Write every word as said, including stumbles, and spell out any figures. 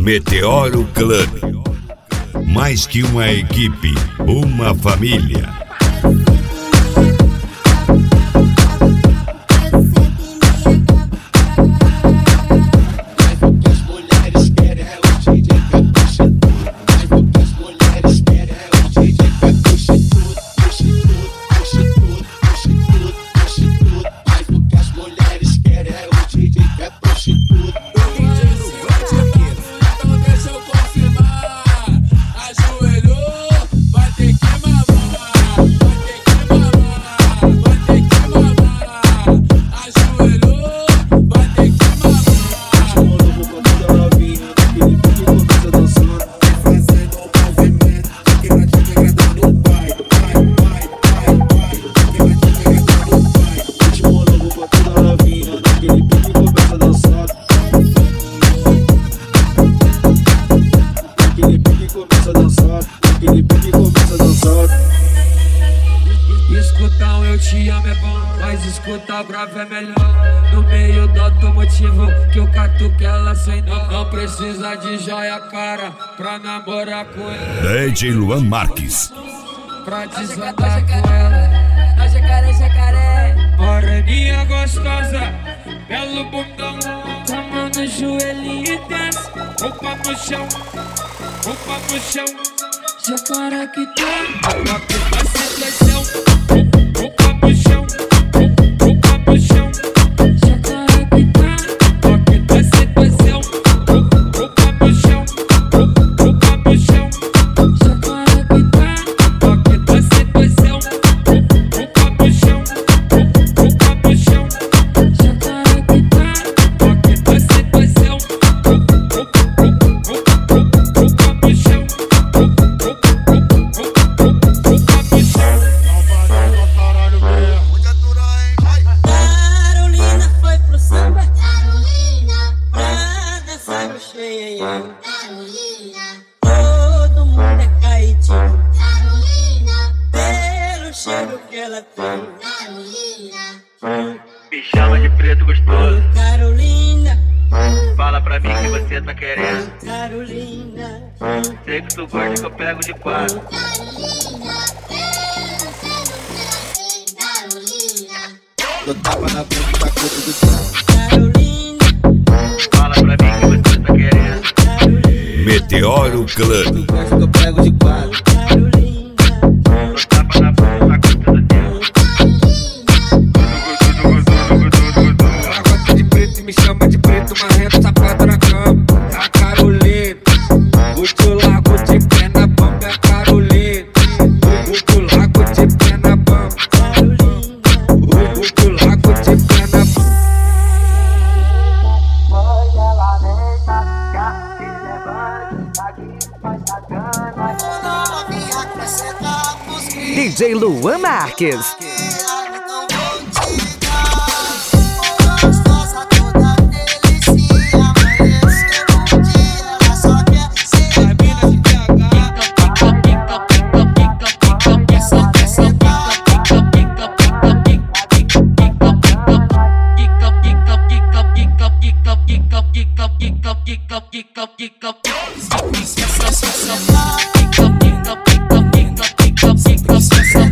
Meteoro Club. Mais que uma equipe, uma família. Escutão, eu te amo é bom, mas escutar bravo é melhor. No meio do automotivo que eu catuque ela sem não. Não precisa de joia cara pra namorar com ela. D J Luan Marques. Pra desandar com ela. Ó jacaré, jacaré. Moreninha gostosa, belo bundão. Toma no joelhinho e desce. Roupa no chão, roupa no chão. Jacaré que tá, aqui vai ser pressão. Roupa no chão, roupa no chão. Jacaré que tá, aqui vai ser pressão. Roupa no chão, roupa no chão. Jacaré que tá, aqui vai ser pressão. Roupa no chão, roupa no chão. Jacaré que tá, aqui vai ser pressão. Roupa no chão. Carolina foi pro samba. Carolina, pra dançar no cheio. Carolina, todo mundo é caidinho. Carolina, pelo cheiro que ela tem. Carolina, me chama de preto gostoso. Carolina, Fala pra mim que você tá querendo. Carolina, Sei que tu gosta que eu pego de quatro. Eu tava na boca da coisa do céu. Carolina, Fala pra mim que você tá querendo. Carolina, Meteoro Club. Gosta que eu pego de quatro. Carolina, Eu tapa na boca da coisa do tempo. Ela gosta de preto e me chama de preto, marrento, sapato na cama. A Carolina, o tio largo de pé na bamba. É a Carolina, o tio largo de pé na bamba. O tio largo de pé na bamba. D J Luan Marques. Carolina,